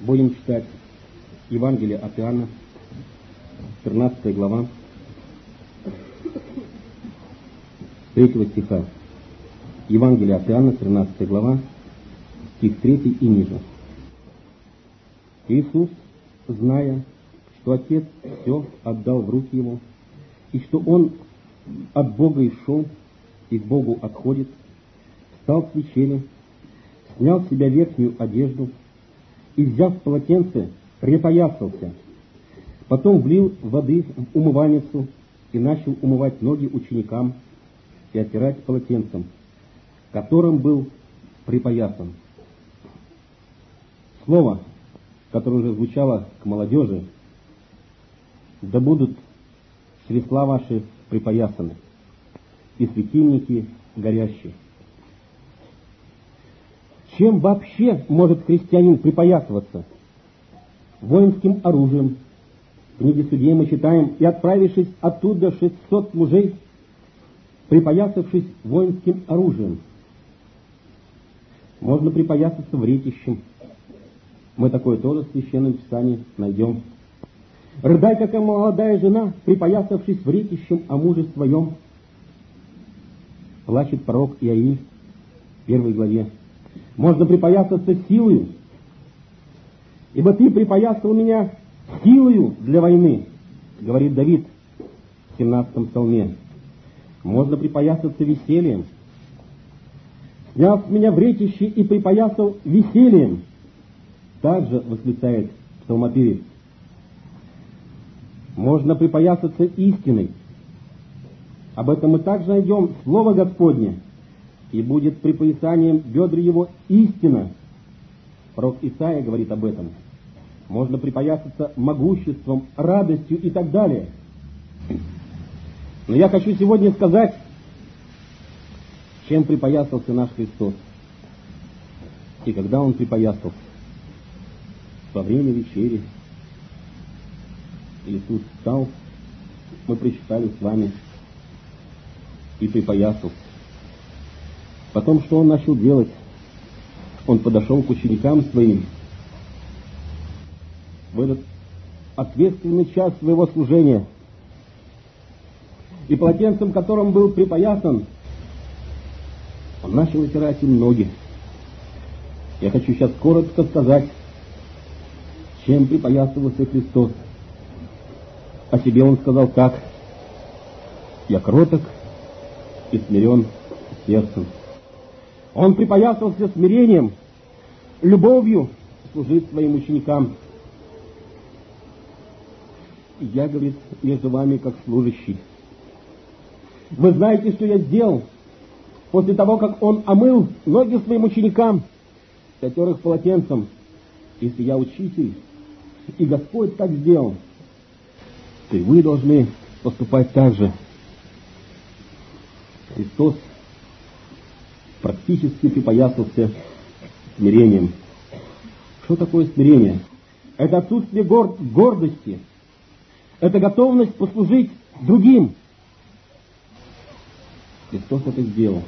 Будем читать Евангелие от Иоанна, 13 глава, 3 стиха. Евангелие от Иоанна, 13 глава, стих 3 и ниже. Иисус, зная, что Отец все отдал в руки Его, и что Он от Бога и шел, и к Богу отходит, встал с вечери, снял с себя верхнюю одежду и, взяв полотенце, припоясался. Потом влил воды в умывальницу и начал умывать ноги ученикам и оттирать полотенцем, которым был припоясан. Слово, которое уже звучало к молодежи: да будут чресла ваши припоясаны, и светильники горящие. Чем вообще может христианин припоясываться? Воинским оружием. В книге Судей мы читаем: и отправившись оттуда 600 мужей, припоясавшись воинским оружием. Можно припоясаться вретищем. Мы такое тоже в Священном Писании найдем. Рыдай, как молодая жена, припоясавшись вретищем о муже своем. Плачет пророк Иаиль в 1 главе. Можно припоясаться силою, ибо ты припоясал меня силою для войны, говорит Давид в 17 псалме. Можно припоясаться весельем. Снял с меня вретище и припоясал весельем, также восклицает псалмопевец. Можно припоясаться истиной. Об этом мы также найдем Слово Господне. И будет припоясанием бедр его истина. Пророк Исаия говорит об этом. Можно припоясаться могуществом, радостью и так далее. Но я хочу сегодня сказать, чем припоясался наш Христос. И когда Он припоясался? Во время вечери. Иисус встал, мы прочитали с вами, и припоясался. Потом, что Он начал делать? Он подошел к ученикам своим в этот ответственный час своего служения, и полотенцем, которым был припоясан, Он начал отирать им ноги. Я хочу сейчас коротко сказать, чем припоясывался Христос. О себе Он сказал так: я кроток и смирен сердцем. Он припоясался смирением, любовью служить своим ученикам. Я, говорит, между вами как служащий. Вы знаете, что я сделал после того, как Он омыл ноги своим ученикам, отер их полотенцем. Если я учитель, и Господь так сделал, то и вы должны поступать так же. Христос практически припоясался смирением. Что такое смирение? Это отсутствие гордости. Это готовность послужить другим. Христос это сделал.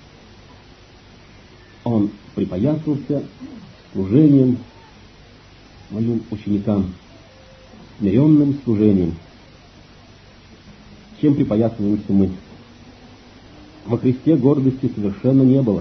Он припоясался служением моим ученикам, смиренным служением. Чем припоясываемся мы? Во Христе гордости совершенно не было.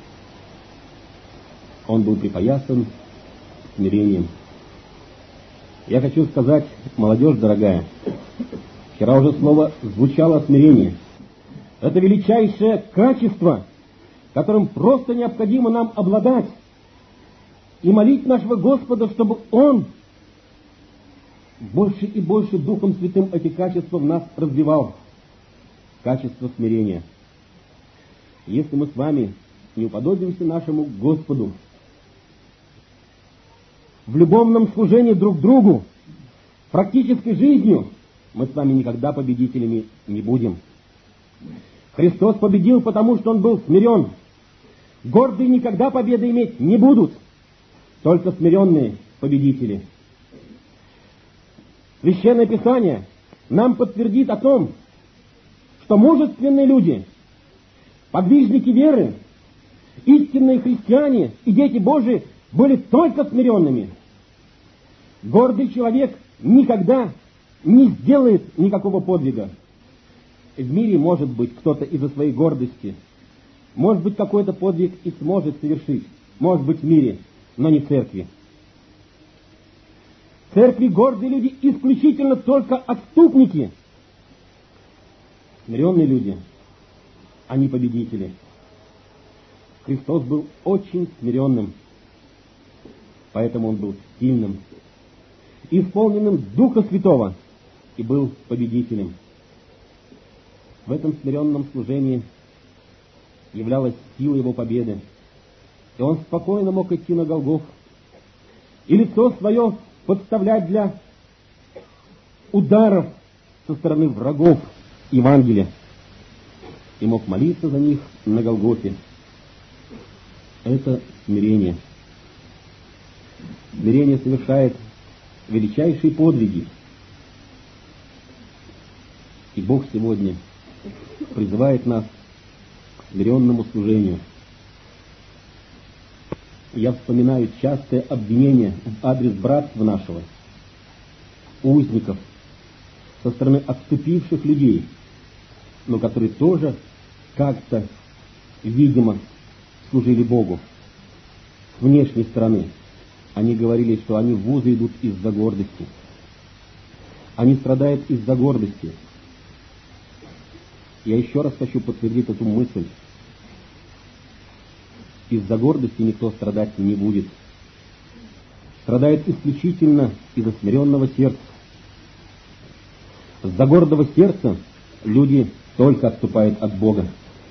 Он был припоясан смирением. Я хочу сказать, молодежь дорогая, вчера уже слово звучало смирение. Это величайшее качество, которым просто необходимо нам обладать, и молить нашего Господа, чтобы Он больше и больше Духом Святым эти качества в нас развивал. Качество смирения. Если мы с вами не уподобимся нашему Господу в любовном служении друг другу, практической жизнью, мы с вами никогда победителями не будем. Христос победил, потому что Он был смирен. Гордые никогда победы иметь не будут, только смиренные победители. Священное Писание нам подтвердит о том, что мужественные люди, подвижники веры, истинные христиане и дети Божии были только смиренными. Гордый человек никогда не сделает никакого подвига. В мире, может быть, кто-то из-за своей гордости, может быть, какой-то подвиг и сможет совершить, может быть, в мире, но не в церкви. В церкви гордые люди исключительно только отступники. Смиренные люди, они победители. Христос был очень смиренным, поэтому Он был сильным, исполненным Духа Святого и был победителем. В этом смиренном служении являлась сила Его победы, и Он спокойно мог идти на Голгофу и лицо свое подставлять для ударов со стороны врагов Евангелия, и мог молиться за них на Голгофе. Это смирение. Смирение совершает величайшие подвиги. И Бог сегодня призывает нас к смиренному служению. Я вспоминаю частое обвинение в адрес братства нашего, узников, со стороны отступивших людей, но которые тоже как-то, видимо, служили Богу. С внешней стороны они говорили, что они в вузы идут из-за гордости. Они страдают из-за гордости. Я еще раз хочу подтвердить эту мысль. Из-за гордости никто страдать не будет. Страдает исключительно из-за смиренного сердца. Из-за гордого сердца люди только отступают от Бога.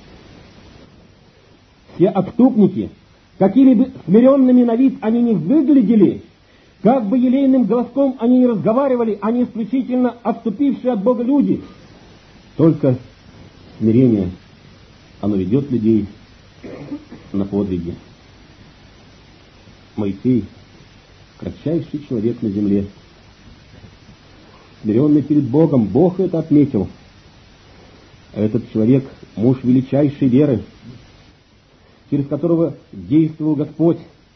Все отступники, какими бы смиренными на вид они не выглядели, как бы елейным голоском они не разговаривали, они исключительно отступившие от Бога люди. Только смирение, оно ведет людей на подвиги. Моисей, кратчайший человек на земле, смиренный перед Богом, Бог это отметил. Этот человек — муж величайшей веры, через которого действовал Господь.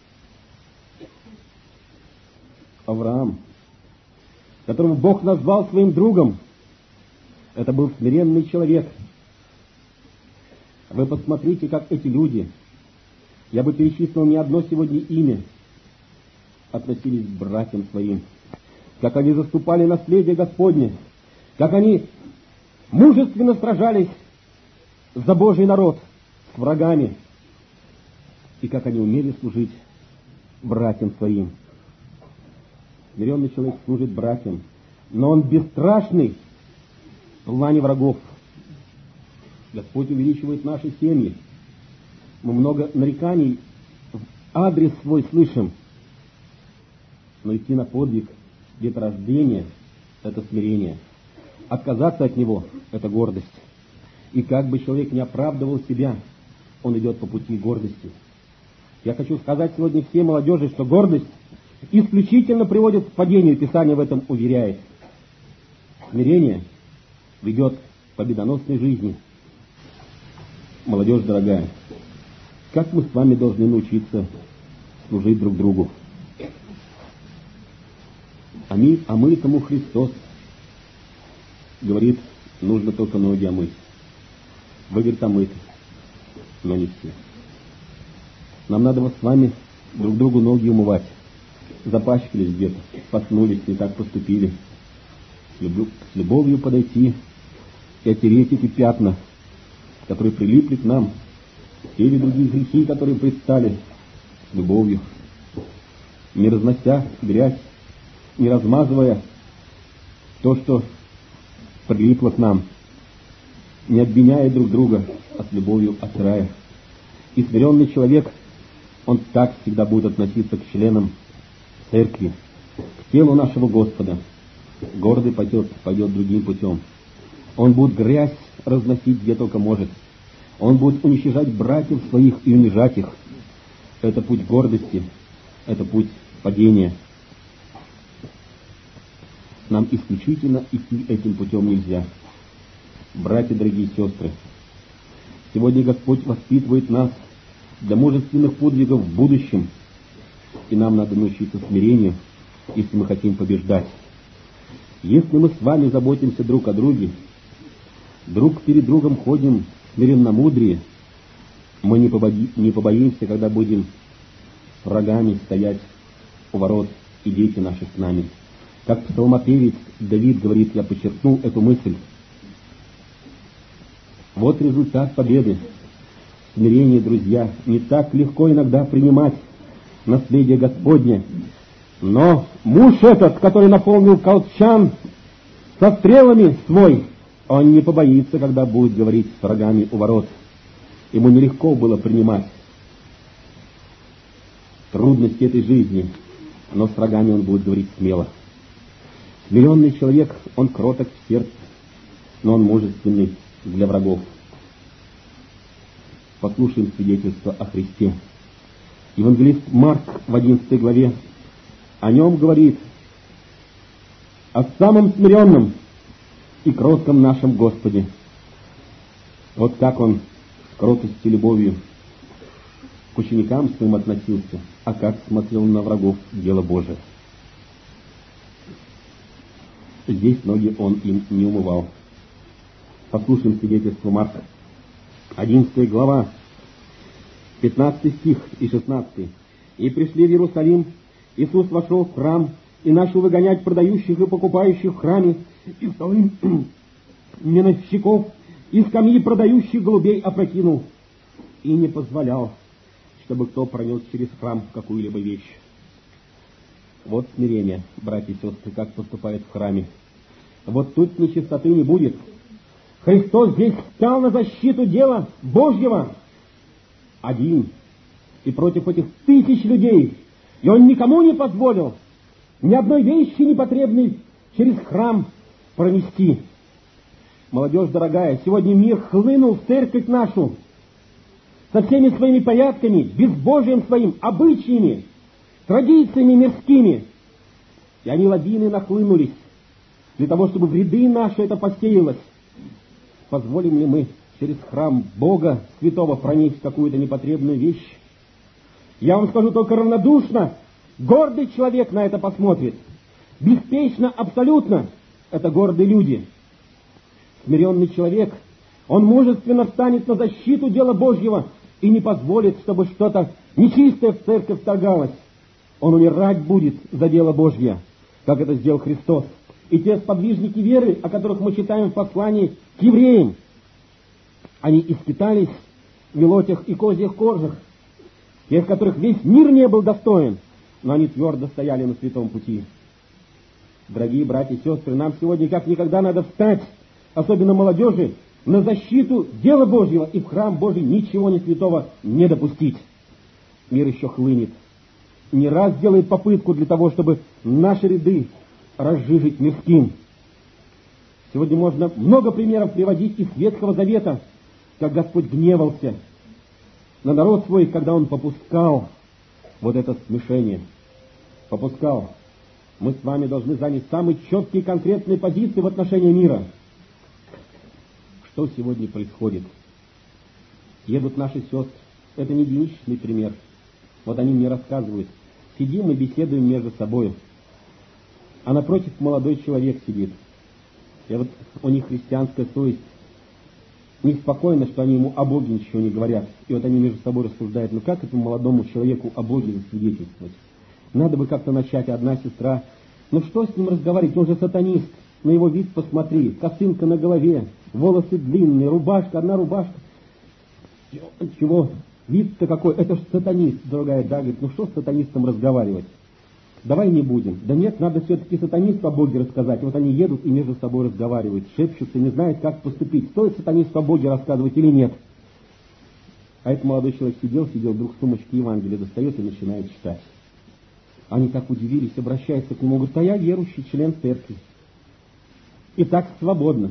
Авраам, которого Бог назвал своим другом, это был смиренный человек. Вы посмотрите, как эти люди, я бы перечислил не одно сегодня имя, относились к братьям своим, как они заступали наследие Господне, как они мужественно сражались за Божий народ с врагами, и как они умели служить братьям своим. Смиренный человек служит братьям, но он бесстрашный в плане врагов. Господь увеличивает наши семьи. Мы много нареканий в адрес свой слышим, но идти на подвиг деторождения — это смирение. Отказаться от него — это гордость. И как бы человек не оправдывал себя, он идет по пути гордости. Я хочу сказать сегодня всей молодежи, что гордость исключительно приводит к падению, Писание в этом уверяет. Смирение ведет к победоносной жизни. Молодежь дорогая, как мы с вами должны научиться служить друг другу? А мы тому Христос говорит, нужно только ноги омыть. Вы, говорит, омыты, но не все. Нам надо вот с вами друг другу ноги умывать. Запачкались где-то, споткнулись, не так поступили. С любовью подойти и оттереть эти пятна, которые прилипли к нам, или другие грехи, которые предстали, с любовью, не разнося грязь, не размазывая то, что прилипло к нам, не обвиняя друг друга, а с любовью отирая. И смиренный человек, он так всегда будет относиться к членам церкви, к телу нашего Господа. Гордый пойдет другим путем. Он будет грязь разносить где только может. Он будет уничтожать братьев своих и унижать их. Это путь гордости, это путь падения. Нам исключительно идти этим путем нельзя. Братья, дорогие сестры, сегодня Господь воспитывает нас для мужественных подвигов в будущем, и нам надо научиться смирению, если мы хотим побеждать. Если мы с вами заботимся друг о друге, друг перед другом ходим смиренномудрие, мы не побоимся, когда будем врагами стоять у ворот, и дети наши с нами. Как псалмопевец Давид говорит, я подчеркнул эту мысль. Вот результат победы. Смирение, друзья, не так легко иногда принимать наследие Господне. Но муж этот, который наполнил колчан со стрелами свой, он не побоится, когда будет говорить с врагами у ворот. Ему нелегко было принимать трудности этой жизни, но с врагами он будет говорить смело. Смиренный человек, он кроток в сердце, но он мужественный для врагов. Послушаем свидетельство о Христе. Евангелист Марк в 11 главе о нем говорит: о самом смиренном и кротком нашем Господе. Вот как он с кротостью и любовью к ученикам своим относился, а как смотрел на врагов дело Божие. Здесь ноги он им не умывал. Послушаем свидетельство Марка. 11 глава, 15 стих и 16. «И пришли в Иерусалим, Иисус вошел в храм и начал выгонять продающих и покупающих в храме, и столы меновщиков, и скамьи продающих голубей опрокинул, и не позволял, чтобы кто пронес через храм какую-либо вещь». Вот смирение, братья и сестры, как поступает в храме. Вот тут нечистоты не будет. Христос здесь стал на защиту дела Божьего один и против этих тысяч людей. И Он никому не позволил ни одной вещи непотребной через храм пронести. Молодежь дорогая, сегодня мир хлынул в церковь нашу со всеми своими порядками, безбожием своим, обычаями, традициями мирскими. И они лавины нахлынулись для того, чтобы в ряды наши это посеялось. Позволим ли мы через храм Бога Святого пронести какую-то непотребную вещь? Я вам скажу только равнодушно. Гордый человек на это посмотрит. Беспечно, абсолютно. Это гордые люди. Смиренный человек, он мужественно встанет на защиту дела Божьего и не позволит, чтобы что-то нечистое в церковь вторгалось. Он умирать будет за дело Божье, как это сделал Христос. И те сподвижники веры, о которых мы читаем в послании к евреям, они и скитались в мелотях и козьих кожах, тех, которых весь мир не был достоин, но они твердо стояли на святом пути. Дорогие братья и сестры, нам сегодня как никогда надо встать, особенно молодежи, на защиту дела Божьего и в храм Божий ничего не святого не допустить. Мир еще хлынет. Не раз делает попытку для того, чтобы наши ряды разжижить мирским. Сегодня можно много примеров приводить из Ветхого Завета, как Господь гневался на народ свой, когда Он попускал вот это смешение. Попускал. Мы с вами должны занять самые четкие и конкретные позиции в отношении мира. Что сегодня происходит? Едут наши сестры. Это не единичный пример. Вот они мне рассказывают. Сидим и беседуем между собой. А напротив молодой человек сидит. И вот у них христианская совесть. Неспокойно, что они ему о Боге ничего не говорят. И вот они между собой рассуждают, ну как этому молодому человеку о Боге засвидетельствовать? Надо бы как-то начать. Одна сестра, ну что с ним разговаривать, он же сатанист. На его вид посмотри, косынка на голове, волосы длинные, рубашка, одна рубашка. Чего? Вид-то какой, это ж сатанист. Другая, да, говорит, ну что с сатанистом разговаривать? Давай не будем. Да нет, надо все-таки сатанисту о Боге рассказать. Вот они едут и между собой разговаривают, шепчутся, не знают, как поступить. Стоит сатанисту о Боге рассказывать или нет? А этот молодой человек сидел, вдруг с сумочки Евангелия достает и начинает читать. Они так удивились, обращаются к нему, говорят, а я верующий член церкви. И так свободно.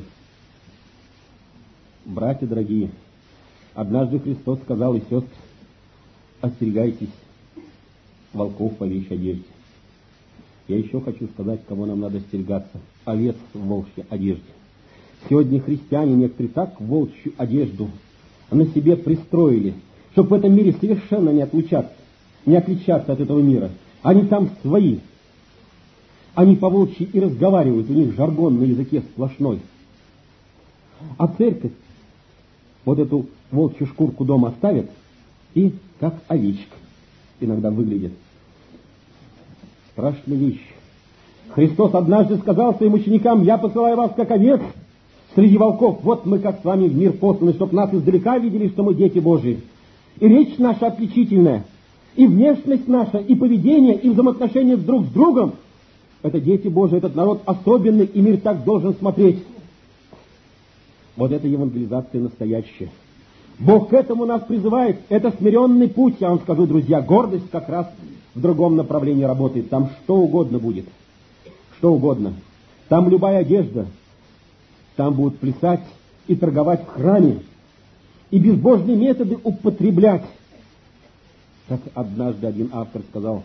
Братья дорогие, однажды Христос сказал и сестры, остерегайтесь волков по овечьей одежде. Я еще хочу сказать, кого нам надо остерегаться. Овец в волчьей одежде. Сегодня христиане некоторые так волчью одежду на себе пристроили, чтобы в этом мире совершенно не отличаться от этого мира. Они там свои. Они по-волчьи и разговаривают, у них жаргон на языке сплошной. А церковь вот эту волчью шкурку дома оставит и как овечка иногда выглядит. Страшная вещь. Христос однажды сказал своим ученикам: «Я посылаю вас как овец среди волков. Вот мы как с вами в мир посланы, чтоб нас издалека видели, что мы дети Божии». И речь наша отличительная, и внешность наша, и поведение, и взаимоотношения друг с другом. Это дети Божии, этот народ особенный, и мир так должен смотреть. Вот это евангелизация настоящая. Бог к этому нас призывает. Это смиренный путь, я вам скажу, друзья. Гордость как раз в другом направлении работает. Там что угодно будет. Что угодно. Там любая одежда. Там будут плясать и торговать в храме. И безбожные методы употреблять. Как однажды один автор сказал: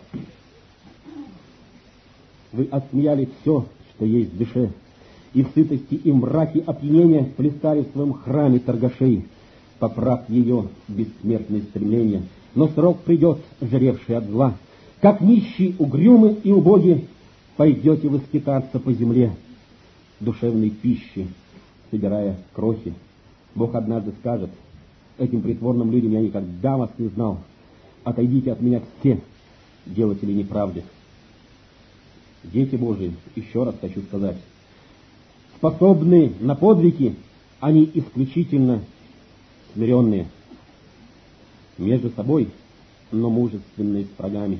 вы отсмеяли все, что есть в душе, и в сытости и мраке опьянения плясали в своем храме торгашей, поправ ее бессмертные стремления. Но срок придет, жревший от зла. Как нищий, угрюмый и убогий, пойдете вы скитаться по земле, душевной пищи, собирая крохи. Бог однажды скажет этим притворным людям: я никогда вас не знал. Отойдите от меня все, делатели неправды. Дети Божии, еще раз хочу сказать, способны на подвиги, они исключительно смиренные, между собой, но мужественные с врагами.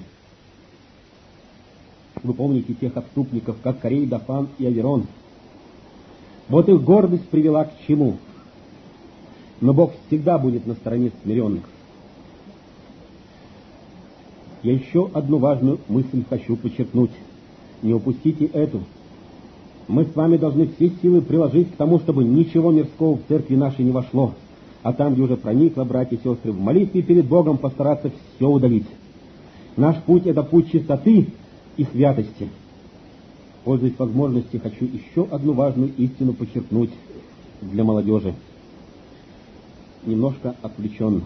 Вы помните тех отступников, как Корей, Дафан и Аверон. Вот их гордость привела к чему? Но Бог всегда будет на стороне смиренных. Я еще одну важную мысль хочу подчеркнуть. Не упустите эту. Мы с вами должны все силы приложить к тому, чтобы ничего мирского в церкви нашей не вошло. А там, где уже проникло, братья и сестры, в молитве перед Богом постараться все удалить. Наш путь — это путь чистоты и святости. Пользуясь возможностью, хочу еще одну важную истину подчеркнуть для молодежи. Немножко отвлеченно.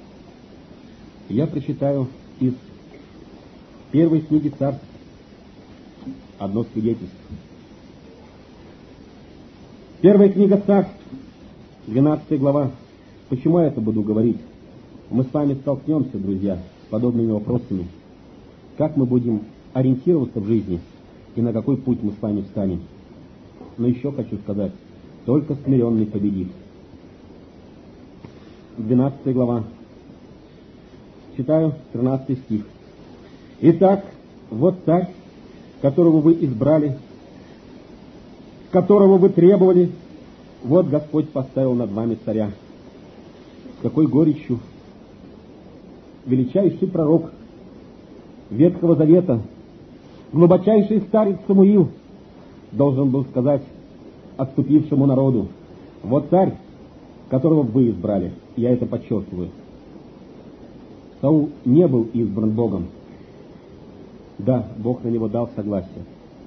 Я прочитаю из первой книги Царств одно свидетельство. Первая книга Царств, 12 глава. Почему я это буду говорить? Мы с вами столкнемся, друзья, с подобными вопросами. Как мы будем ориентироваться в жизни и на какой путь мы с вами встанем? Но еще хочу сказать, только смиренный победит. 12 глава. Читаю 13 стих. «Итак, вот царь, которого вы избрали, которого вы требовали, вот Господь поставил над вами царя». С какой горечью величайший пророк Ветхого Завета, глубочайший старец Самуил должен был сказать отступившему народу: вот царь, которого вы избрали. Я это подчеркиваю. Саул не был избран Богом. Да, Бог на него дал согласие.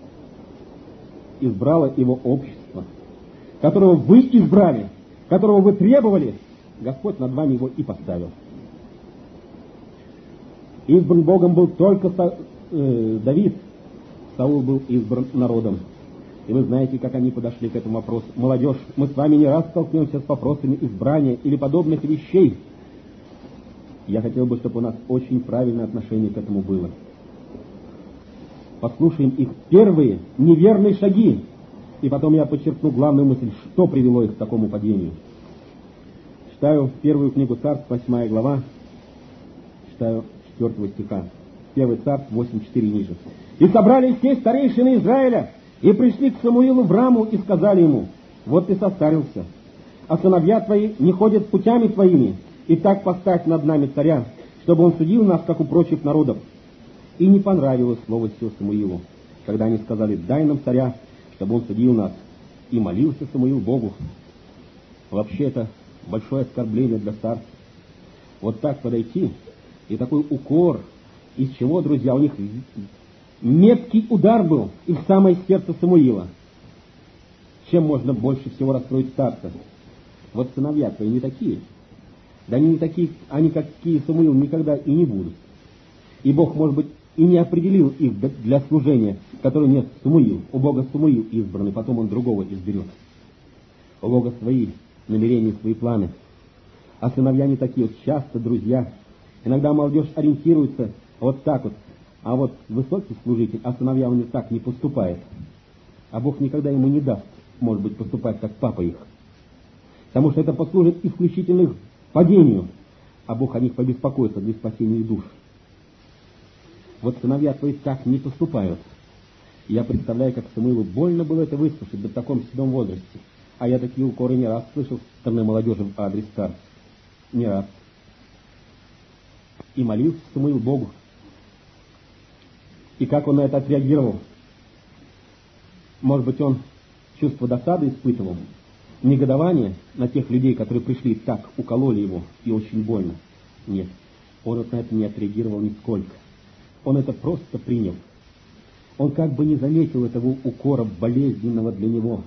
Избрало его общество, которого вы избрали, которого вы требовали, Господь над вами его и поставил. Избран Богом был только Давид. Саул был избран народом. И вы знаете, как они подошли к этому вопросу. Молодежь, мы с вами не раз столкнемся с вопросами избрания или подобных вещей. Я хотел бы, чтобы у нас очень правильное отношение к этому было. Послушаем их первые неверные шаги, и потом я подчеркну главную мысль, что привело их к такому падению. Читаю первую книгу Царств, 8 глава, читаю 4 стиха. 1 Царств, 8:4 ниже. «И собрались все старейшины Израиля, и пришли к Самуилу в Раму, и сказали ему: вот ты состарился, а сыновья твои не ходят путями твоими, и так поставь над нами царя, чтобы он судил нас, как у прочих народов». И не понравилось слово сие Самуилу, когда они сказали: дай нам царя, чтобы он судил нас. И молился Самуил Богу. Вообще это большое оскорбление для царства. Вот так подойти, и такой укор, из чего, друзья, у них меткий удар был и в самое сердце Самуила. Чем можно больше всего расстроить старца? Вот сыновья твои не такие. Да они не такие, они какие Самуил никогда и не будут. И Бог, может быть, и не определил их для служения, который нет, Самуил, у Бога Самуил избранный, потом он другого изберет. У Бога свои намерения, свои планы. А сыновья не такие вот, часто друзья. Иногда молодежь ориентируется вот так вот, а вот высокий служитель, а сыновья у них так не поступает. А Бог никогда ему не даст, может быть, поступать как папа их. Потому что это послужит исключительно их падению, а Бог о них побеспокоится для спасения их душ. Вот сыновья твои так не поступают. Я представляю, как Самуилу больно было это выслушать в таком седом возрасте. А я такие укоры не раз слышал со стороны молодежи в адрес старцев. Не раз. И молился Самуил Богу. И как он на это отреагировал? Может быть, он чувство досады испытывал, негодование на тех людей, которые пришли и так укололи его, и очень больно. Нет, он вот на это не отреагировал нисколько. Он это просто принял. Он как бы не заметил этого укора болезненного для него.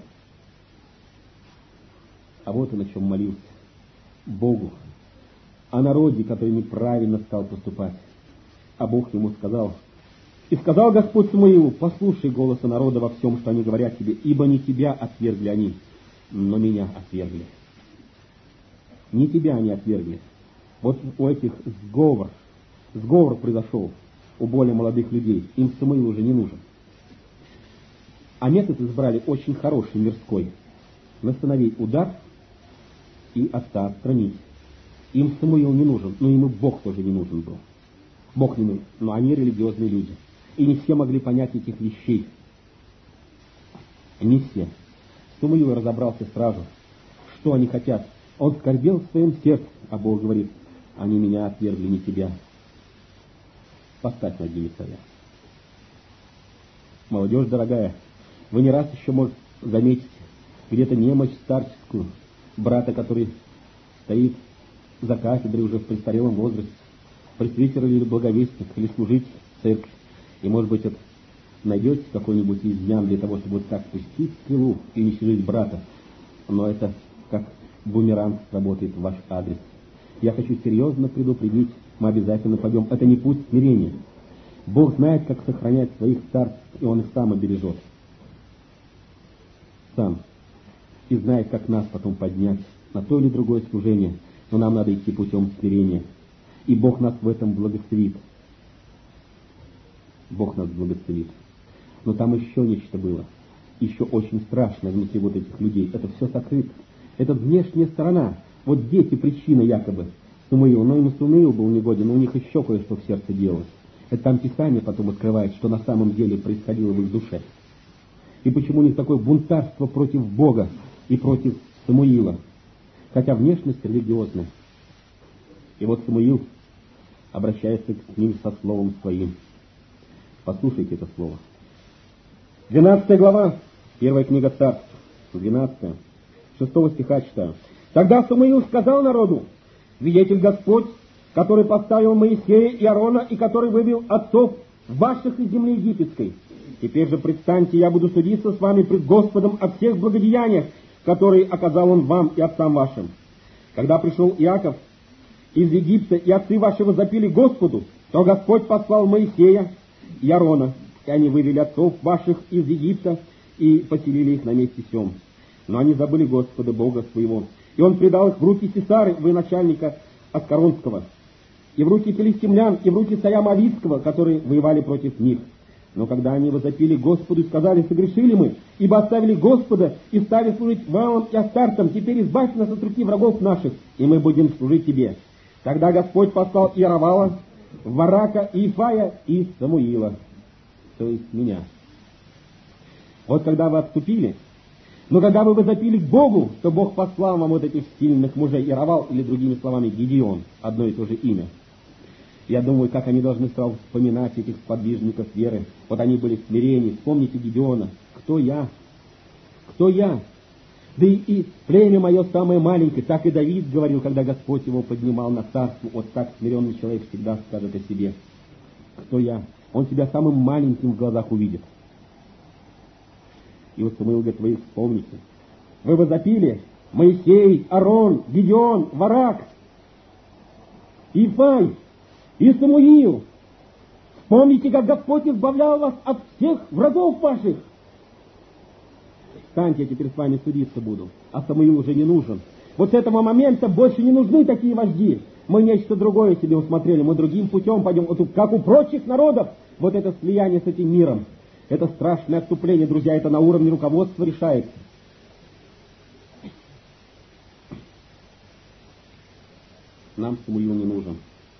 А вот он о чем молился. Богу. О народе, который неправильно стал поступать. А Бог ему сказал: «И сказал Господь Самуилу: послушай голоса народа во всем, что они говорят тебе, ибо не тебя отвергли они, но меня отвергли». Не тебя они отвергли. Вот у этих сговор произошел у более молодых людей. Им Самуил уже не нужен. А метод избрали очень хороший, мирской. Настановить удар и отца отстранить. Им Самуил не нужен, но им и Бог тоже не нужен был. Бог не нужен, но они религиозные люди. И не все могли понять этих вещей. Не все. Самуил разобрался сразу, что они хотят. Он скорбел в своем сердце, а Бог говорит: они меня отвергли, не тебя. Поставь на ноги царя. Молодежь дорогая, вы не раз еще, может, заметите где-то немощь старческую, брата, который стоит за кафедрой уже в престарелом возрасте, пресвитер или благовестник, или служитель в церкви. И, может быть, это найдете какой-нибудь изъян для того, чтобы вот так пустить стрелу и не щадить брата. Но это как бумеранг работает в ваш адрес. Я хочу серьезно предупредить, мы обязательно пойдем. Это не путь смирения. Бог знает, как сохранять своих старцев, и Он их сам обережет. Сам. И знает, как нас потом поднять на то или другое служение. Но нам надо идти путем смирения. И Бог нас в этом благословит. Бог нас благословит. Но там еще нечто было. Еще очень страшное внутри вот этих людей. Это все сокрыто. Это внешняя сторона. Вот дети причина якобы Самуила. Но им Самуил был негоден, но у них еще кое-что в сердце делалось. Это там Писание потом открывает, что на самом деле происходило в их душе. И почему у них такое бунтарство против Бога и против Самуила. Хотя внешность религиозная. И вот Самуил обращается к ним со словом своим. Послушайте это слово. 12 глава, 1 книга Царств, 12, 6 стиха читаю. «Тогда Самуил сказал народу: свидетель Господь, который поставил Моисея и Аарона, и который вывел отцов ваших из земли египетской. Теперь же предстаньте, я буду судиться с вами пред Господом о всех благодеяниях, которые оказал Он вам и отцам вашим. Когда пришел Иаков из Египта, и отцы ваши возопили Господу, то Господь послал Моисея и Аарона, и они вывели отцов ваших из Египта и поселили их на месте сем. Но они забыли Господа Бога своего, и Он предал их в руки Сисары, военачальника Аскаронского, и в руки филистимлян, и в руки царя Моавитского, которые воевали против них. Но когда они возопили Господу и сказали: согрешили мы, ибо оставили Господа и стали служить Ваалам и Астартам, теперь избавь нас от руки врагов наших, и мы будем служить тебе. Тогда Господь послал Иеровала, Варака, Иефая и Самуила, то есть меня. Вот когда вы отступили, но когда вы возопили к Богу, то Бог послал вам вот этих сильных мужей, Иеровал, или другими словами Гедеон, одно и то же имя. Я думаю, как они должны сразу вспоминать этих сподвижников веры. Вот они были в смирении. Вспомните Гедеона. Кто я? Кто я? Да и племя мое самое маленькое. Так и Давид говорил, когда Господь его поднимал на царство. Вот так смиренный человек всегда скажет о себе. Кто я? Он тебя самым маленьким в глазах увидит. И вот Самуил говорит: вы вспомните. Вы возопили: Моисей, Аарон, Гедеон, Варак, Иефай и Самуил. Вспомните, как Господь избавлял вас от всех врагов ваших. Встаньте, я теперь с вами судиться буду, а Самуил уже не нужен. Вот с этого момента больше не нужны такие вожди. Мы нечто другое себе усмотрели, мы другим путем пойдем, вот как у прочих народов. Вот это слияние с этим миром, это страшное отступление, друзья, это на уровне руководства решается. Нам Самуил не нужен.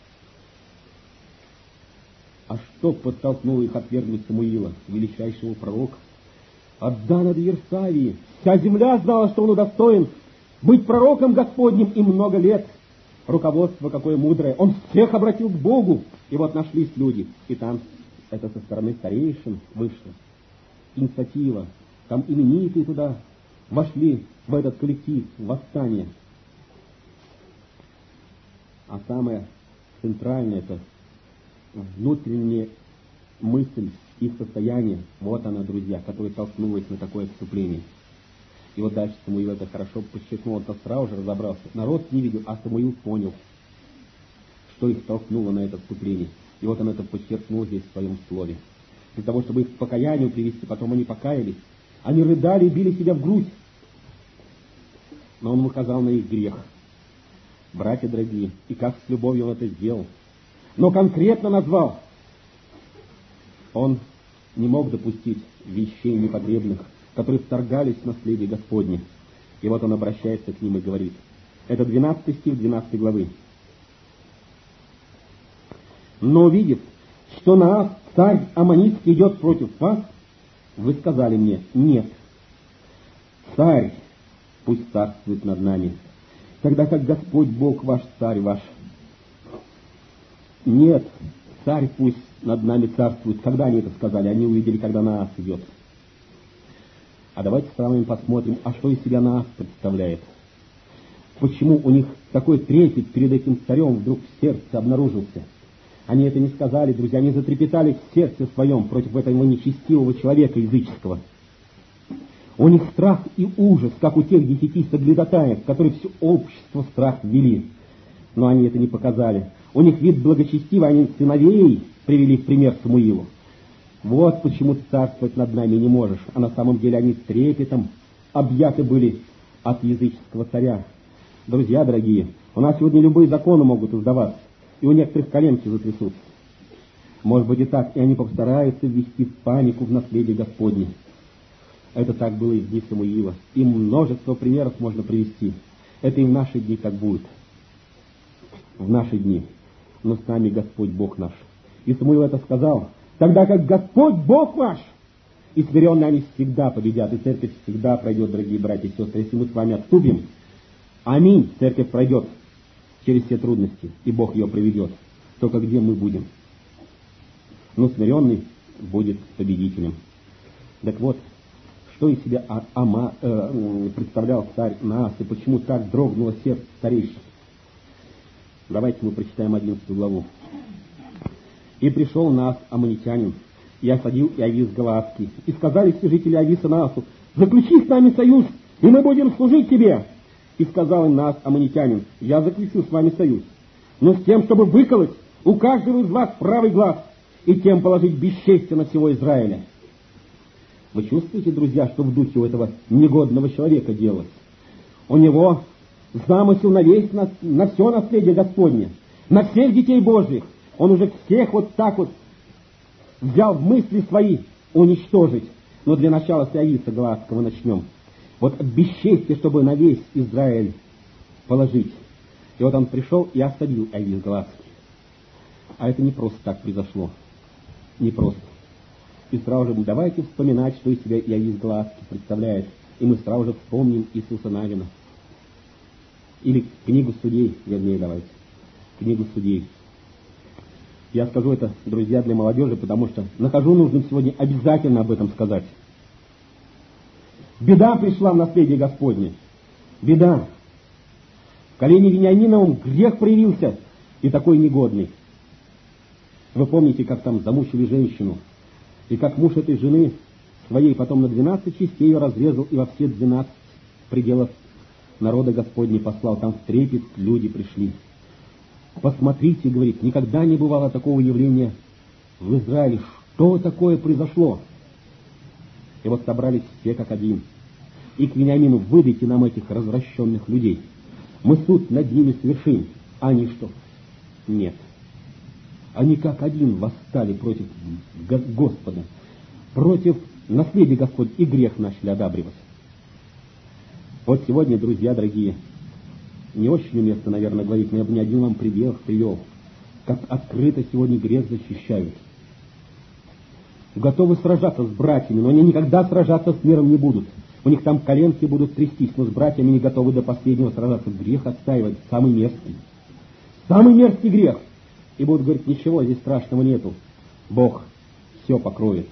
А что подтолкнуло их отвергнуть Самуила, величайшего пророка? От Дана до Версавии вся земля знала, что он удостоен быть пророком Господним, и много лет. Руководство какое мудрое. Он всех обратил к Богу. И вот нашлись люди. И там это со стороны старейшин вышло. Инициатива. Там именитые туда вошли в этот коллектив восстания. А самое центральное это внутренняя мысль их состояния. Вот она, друзья, которая толкнулась на такое отступление. И вот дальше Самуил это хорошо подчеркнул, он сразу же разобрался. Народ не видел, а Самуил понял, что их толкнуло на это отступление. И вот он это подчеркнул здесь в своем слове. Для того, чтобы их к покаянию привести, потом они покаялись. Они рыдали и били себя в грудь. Но он указал на их грех. Братья дорогие, и как с любовью он это сделал. Но конкретно назвал. Он не мог допустить вещей непотребных, которые вторгались в наследие Господне. И вот он обращается к ним и говорит. Это 12 стих 12 главы. Но увидев, что Наас, царь Аммонитский, идет против вас, вы сказали мне, нет, царь пусть царствует над нами, тогда как Господь Бог ваш, царь ваш. Нет, царь пусть над нами царствует. Когда они это сказали? Они увидели, когда Наас идет. А давайте с вами посмотрим, а что из себя Наас представляет. Почему у них такой трепет перед этим царем вдруг в сердце обнаружился? Они это не сказали, друзья, они затрепетали в сердце своем против этого нечестивого человека языческого. У них страх и ужас, как у тех 10 соглядатаев, которые все общество в страх ввели. Но они это не показали. У них вид благочестивый, они сыновей привели в пример Самуилу. Вот почему ты царствовать над нами не можешь. А на самом деле они трепетом объяты были от языческого царя. Друзья дорогие, у нас сегодня любые законы могут издаваться, и у некоторых коленки затрясутся. Может быть и так, и они постараются ввести панику в наследие Господне. Это так было и в дни Самуила. И множество примеров можно привести. Это и в наши дни так будет. В наши дни. Но с нами Господь Бог наш. И Самуил это сказал. Тогда как Господь Бог ваш, и смиренные они всегда победят, и церковь всегда пройдет, дорогие братья и сестры. Если мы с вами отступим, аминь, церковь пройдет через все трудности, и Бог ее приведет. Только где мы будем? Но смиренный будет победителем. Так вот, что из себя представлял царь Наас, и почему так дрогнуло сердце старейшин? Давайте мы прочитаем 11 главу. «И пришел Наас, аммонитянин, и осадил Иовис Галаадский. И сказали все жители Иовиса Наасу: заключи с нами союз, и мы будем служить тебе. И сказал им Наас, аммонитянин: я заключу с вами союз, но с тем, чтобы выколоть у каждого из вас правый глаз, и тем положить бесчестие на всего Израиля». Вы чувствуете, друзья, что в духе у этого негодного человека делалось? У него замысел на все наследие Господне, на всех детей Божьих. Он уже всех вот так вот взял в мысли свои уничтожить. Но для начала с Иовиса Галаадского начнем. Вот бесчестие, чтобы на весь Израиль положить. И вот он пришел и осадил Иовис Галаадский. А это не просто так произошло. Не просто. И сразу же давайте вспоминать, что из себя Иовис Галаадский представляет. И мы сразу же вспомним Иисуса Навина. Или книгу Судей, вернее, давайте. Книгу Судей. Я скажу это, друзья, для молодежи, потому что нахожу нужным сегодня обязательно об этом сказать. Беда пришла в наследие Господне. Беда. В колене Вениаминовом грех проявился, и такой негодный. Вы помните, как там замучили женщину, и как муж этой жены своей потом на 12 частей ее разрезал, и во все 12 пределов народа Господней послал. Там в трепет люди пришли. Посмотрите, говорит, никогда не бывало такого явления в Израиле, что такое произошло. И вот собрались все как один. И к Вениамину: выдайте нам этих развращенных людей. Мы суд над ними совершим. А они что? Нет. Они как один восстали против Господа, против наследия Господь, и грех начали одабривать. Вот сегодня, друзья дорогие, не очень уместно, наверное, говорить, но я бы ни один вам пример привел, как открыто сегодня грех защищают. Готовы сражаться с братьями, но они никогда сражаться с миром не будут. У них там коленки будут трястись, но с братьями не готовы до последнего сражаться. Грех отстаивать самый мерзкий. Самый мерзкий грех. И будут говорить: ничего здесь страшного нету. Бог все покроет.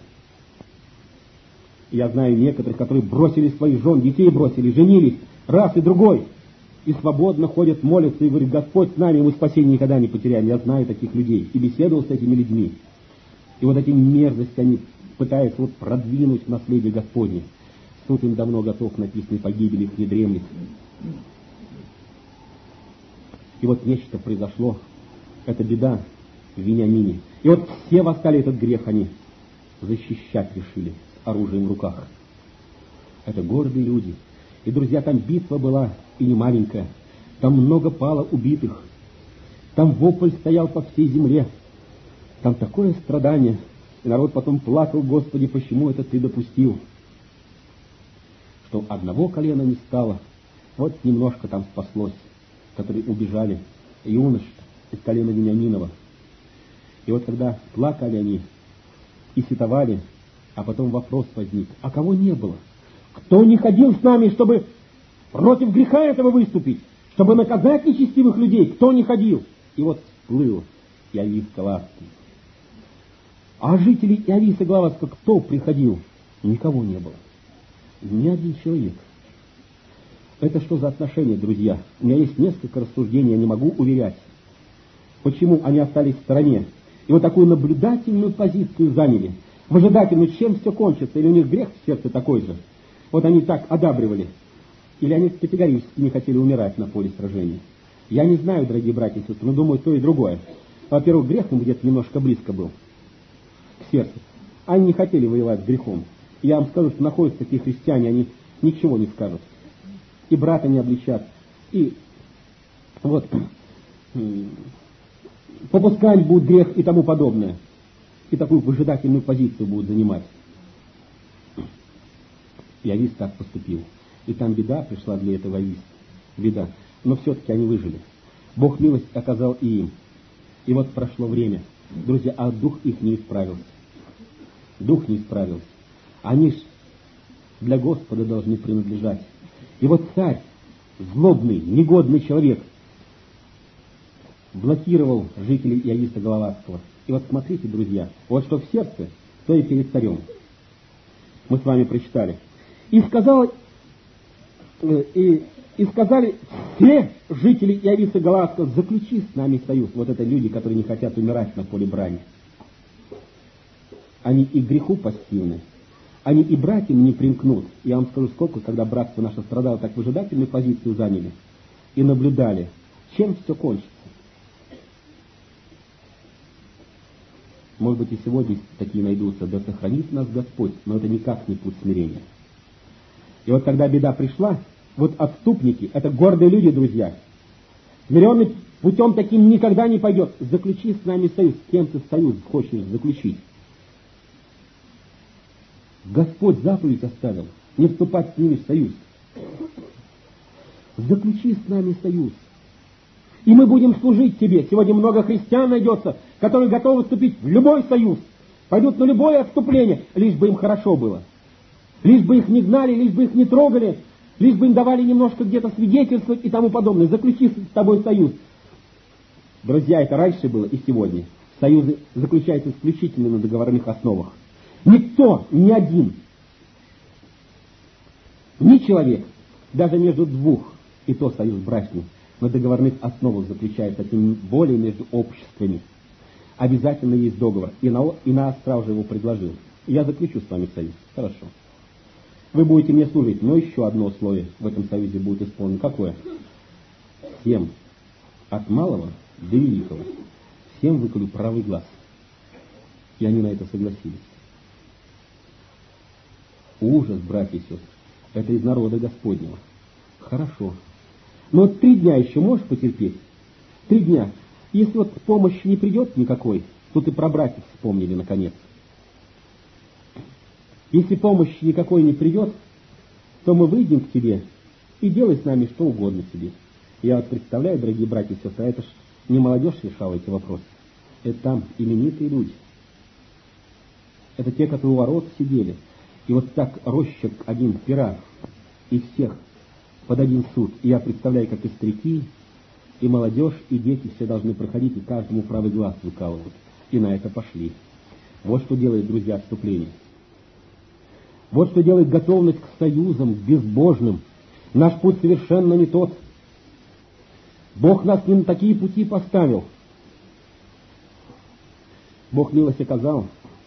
Я знаю некоторых, которые бросили своих жен, детей бросили, женились, раз и другой. И свободно ходят, молятся и говорят: Господь с нами, мы спасение никогда не потеряем. Я знаю таких людей и беседовал с этими людьми. И вот эти мерзости они пытаются вот продвинуть в наследие Господне. Суд им давно готов, написанный погибели их не дремлет. И вот нечто произошло. Это беда в Вениамине. И вот все восстали, этот грех они защищать решили с оружием в руках. Это гордые люди. И, друзья, там битва была, и не маленькая. Там много пало убитых. Там вопль стоял по всей земле. Там такое страдание. И народ потом плакал: Господи, почему это Ты допустил? Что одного колена не стало. Вот немножко там спаслось, которые убежали. Юнош из колена Вениаминова. И вот когда плакали они и сетовали, а потом вопрос возник: а кого не было? Кто не ходил с нами, чтобы против греха этого выступить, чтобы наказать нечестивых людей? Кто не ходил? И вот всплыл Иовис Галаадский. А жители Иовиса Галаадского кто приходил? Никого не было. Ни один человек. Это что за отношения, друзья? У меня есть несколько рассуждений, я не могу уверять, почему они остались в стороне. И вот такую наблюдательную позицию заняли. Выжидательную, чем все кончится. Или у них грех в сердце такой же. Вот они так одабривали. Или они категорически не хотели умирать на поле сражения. Я не знаю, дорогие братья и сестры, но думаю, то и другое. Во-первых, грех им где-то немножко близко был к сердцу. Они не хотели воевать с грехом. Я вам скажу, что находятся такие христиане, они ничего не скажут. И брата не обличат. И вот попускать будет грех и тому подобное. И такую выжидательную позицию будут занимать. Иовис так поступил. И там беда пришла для этого Иовиса. Беда. Но все-таки они выжили. Бог милость оказал и им. И вот прошло время. Друзья, а дух их не исправился. Дух не исправился. Они ж для Господа должны принадлежать. И вот царь, злобный, негодный человек, блокировал жителей Иовиса Галаадского. И вот смотрите, друзья, вот что в сердце, то и перед царем. Мы с вами прочитали. И сказали все жители Иовиса Галаадского: заключи с нами союз. Вот это люди, которые не хотят умирать на поле брани. Они и греху пассивны, они и братьям не примкнут. Я вам скажу, сколько, когда братство наше страдало, так выжидательную позицию заняли и наблюдали, чем все кончится. Может быть, и сегодня такие найдутся, да сохранит нас Господь, но это никак не путь смирения. И вот когда беда пришла, вот отступники, это гордые люди, друзья, смиренный путем таким никогда не пойдет. Заключи с нами союз. С кем ты союз хочешь заключить? Господь заповедь оставил, не вступать с ними в союз. Заключи с нами союз. И мы будем служить тебе. Сегодня много христиан найдется, которые готовы вступить в любой союз, пойдут на любое отступление, лишь бы им хорошо было. Лишь бы их не гнали, лишь бы их не трогали, лишь бы им давали немножко где-то свидетельствовать и тому подобное. Заключи с тобой союз. Друзья, это раньше было и сегодня. Союзы заключаются исключительно на договорных основах. Никто, ни один, ни человек, даже между двух, и то союз брачный, на договорных основах заключается, тем более между обществами. Обязательно есть договор. И на сразу же его предложил. Я заключу с вами союз. Хорошо. Вы будете мне служить, но еще одно условие в этом союзе будет исполнено. Какое? Всем, от малого до великого, всем выколю правый глаз. И они на это согласились. Ужас, братья и сестры, это из народа Господнего. Хорошо. Но вот 3 дня еще можешь потерпеть? 3 дня. Если вот помощи не придет никакой, тут и про братьев вспомнили наконец. Если помощи никакой не придет, то мы выйдем к тебе и делай с нами что угодно себе. Я вот представляю, дорогие братья и сестры, это ж не молодежь решала эти вопросы. Это там именитые люди. Это те, которые у ворот сидели. И вот так рощик один пера и всех под один суд. И я представляю, как и старики, и молодежь, и дети все должны проходить, и каждому правый глаз выкалывают. И на это пошли. Вот что делает, друзья, отступление. Вот что делает готовность к союзам, к безбожным. Наш путь совершенно не тот. Бог нас не на такие пути поставил. Бог милость оказал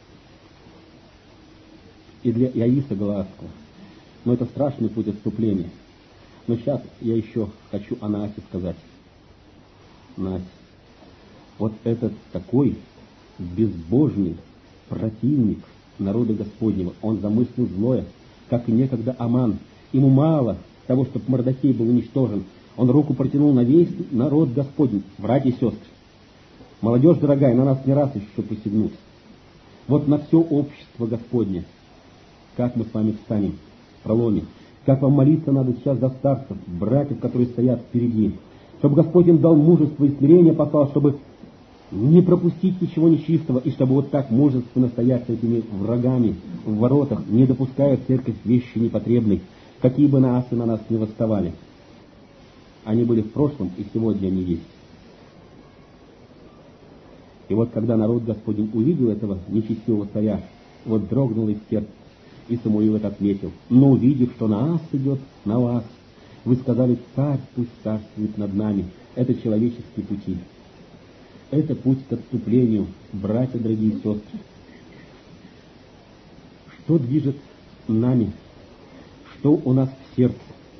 и для Иаиса Галаадского. Но это страшный путь отступления. Но сейчас я еще хочу о Наасе сказать. Наась. Вот этот такой безбожный противник народа Господнего. Он замыслил злое, как и некогда Аман. Ему мало того, чтобы Мордохей был уничтожен. Он руку протянул на весь народ Господень. Братья и сестры, молодежь дорогая, на нас не раз еще посягнут. Вот на все общество Господне. Как мы с вами встанем, проломим. Как вам молиться надо сейчас за старцев, братьев, которые стоят впереди. Чтобы Господь им дал мужество и смирение послал, чтобы не пропустить ничего нечистого, и чтобы вот так мужественно стоять с этими врагами в воротах, не допуская в церковь вещи непотребной, какие бы наасы на нас не восставали. Они были в прошлом, и сегодня они есть. И вот когда народ Господень увидел этого нечестивого царя, вот дрогнул их сердце, и Самуил это отметил. Но увидев, что Наас идет на вас, вы сказали: царь пусть царствует над нами. Это человеческие пути. Это путь к отступлению, братья, дорогие сестры. Что движет нами? Что у нас в сердце?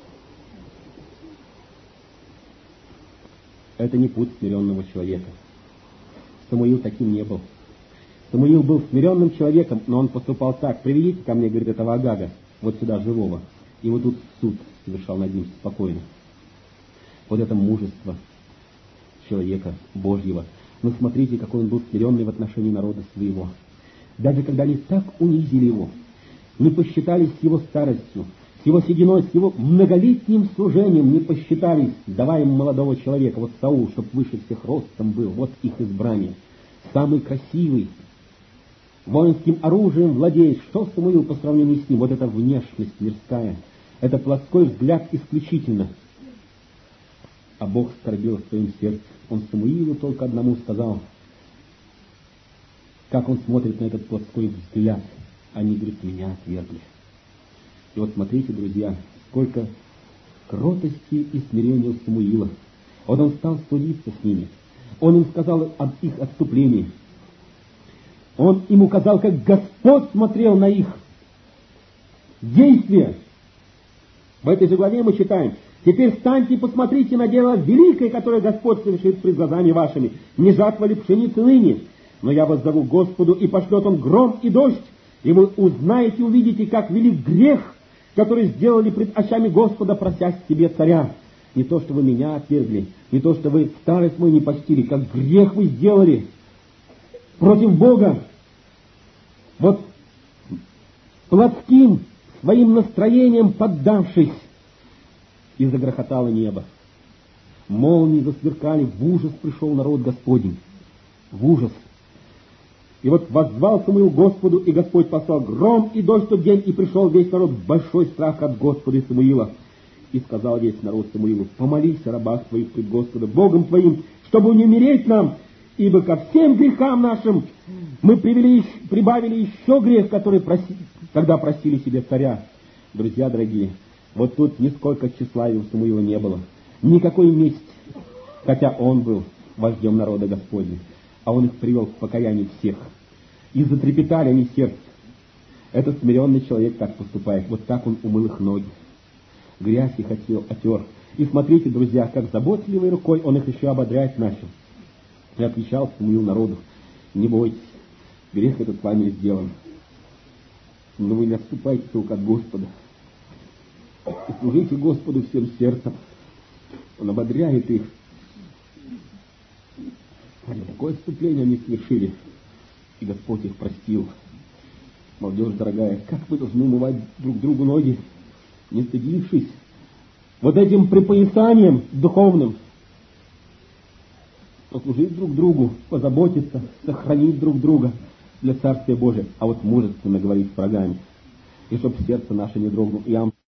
Это не путь смиренного человека. Самуил таким не был. Самуил был смиренным человеком, но он поступал так: приведите ко мне, говорит, этого Агага, вот сюда живого, и вот тут суд совершал над ним спокойно. Вот это мужество человека Божьего. Но смотрите, какой он был смиренный в отношении народа своего. Даже когда они так унизили его, не посчитались с его старостью, с его сединой, с его многолетним служением, не посчитались, давая им молодого человека, вот Саул, чтоб выше всех ростом был, вот их избрание, самый красивый, воинским оружием владеет. Что Самуил по сравнению с ним? Вот эта внешность мирская, это плотской взгляд исключительно. А Бог скорбил в своем сердце. Он Самуилу только одному сказал, как он смотрит на этот плотской взгляд. Они, говорит, меня отвергли. И вот смотрите, друзья, сколько кротости и смирения у Самуила. Вот он стал судиться с ними. Он им сказал об их отступлении. Он им указал, как Господь смотрел на их действия. В этой же главе мы читаем: теперь встаньте и посмотрите на дело великое, которое Господь совершит пред глазами вашими. Не жатва ли пшеницы ныне? Но я вас зову Господу, и пошлет Он гром и дождь, и вы узнаете, увидите, как велик грех, который сделали пред очами Господа, прося себе царя. Не то, что вы меня отвергли, не то, что вы старость мою не почтили, как грех вы сделали против Бога. Вот плотским своим настроением поддавшись, и загрохотало небо. Молнии засверкали, в ужас пришел народ Господень. В ужас. И вот воззвал Самуил Господу, и Господь послал гром и дождь в тот день, и пришел весь народ в большой страх от Господа и Самуила. И сказал весь народ Самуилу: помолись о рабах твоих пред Господом, Богом твоим, чтобы не умереть нам, ибо ко всем грехам нашим мы прибавили еще грех, который когда просили себе царя. Друзья дорогие, вот тут нисколько тщеславия у Самуила не было, никакой мести, хотя он был вождем народа Господня, а он их привел к покаянию всех. И затрепетали они сердце. Этот смиренный человек так поступает, вот так он умыл их ноги, грязь их отер. И смотрите, друзья, как заботливой рукой он их еще ободрять начал. И отвечал Самуил народу: не бойтесь, Грех этот вами сделан. Но вы не отступайте только от Господа. И служите Господу всем сердцем. Он ободряет их. Какое отступление они совершили, и Господь их простил. Молодежь дорогая, как мы должны умывать друг другу ноги, не стыдившись, вот этим припоясанием духовным, послужить друг другу, позаботиться, сохранить друг друга для Царствия Божия, а вот мужественно говорить с врагами, и чтоб сердце наше не дрогнуло.